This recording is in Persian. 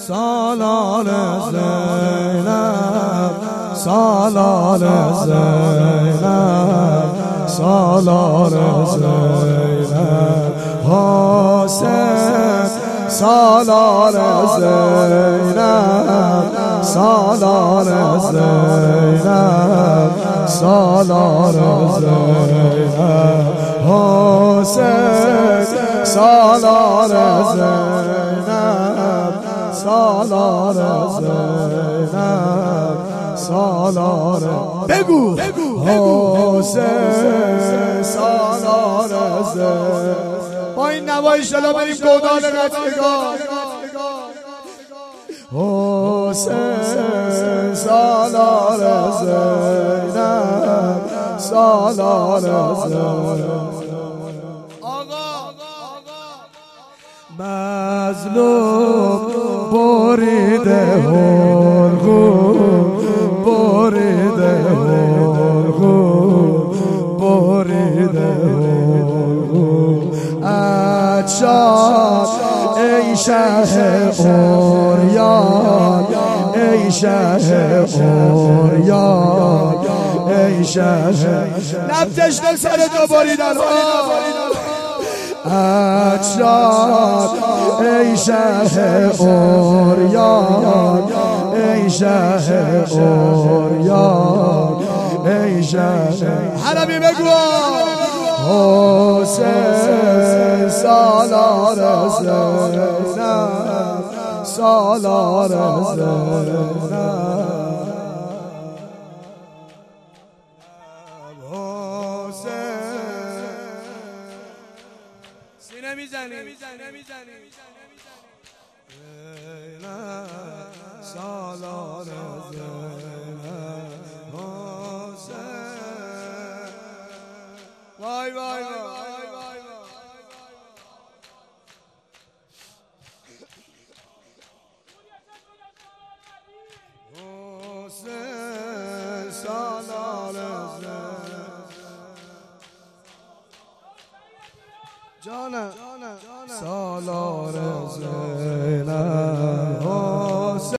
سالار زینب سالار زینب سالار زینب حسین سالار زینب سالار زینب سالار زینب حسین سالار زینب سالار زینب سالار بگو حسین سالار زینب. با این نوای شلا بریم گودال قتلگاه. حسین سالار زینب سالار زینب. مظلوم بریده حلقوم بریده حلقوم بریده حلقوم عطشان ای شه اوریان ای شه اوریان ای شه نبتش دل سر تو بریدن عطشان ای شه اوریان ای شه اوریان ای شه حرمی بگو حسین سالار زینب سالار زینب نمیزنی سالار زینب حسین وای وای حسین سالار زینب جانم سالار زینب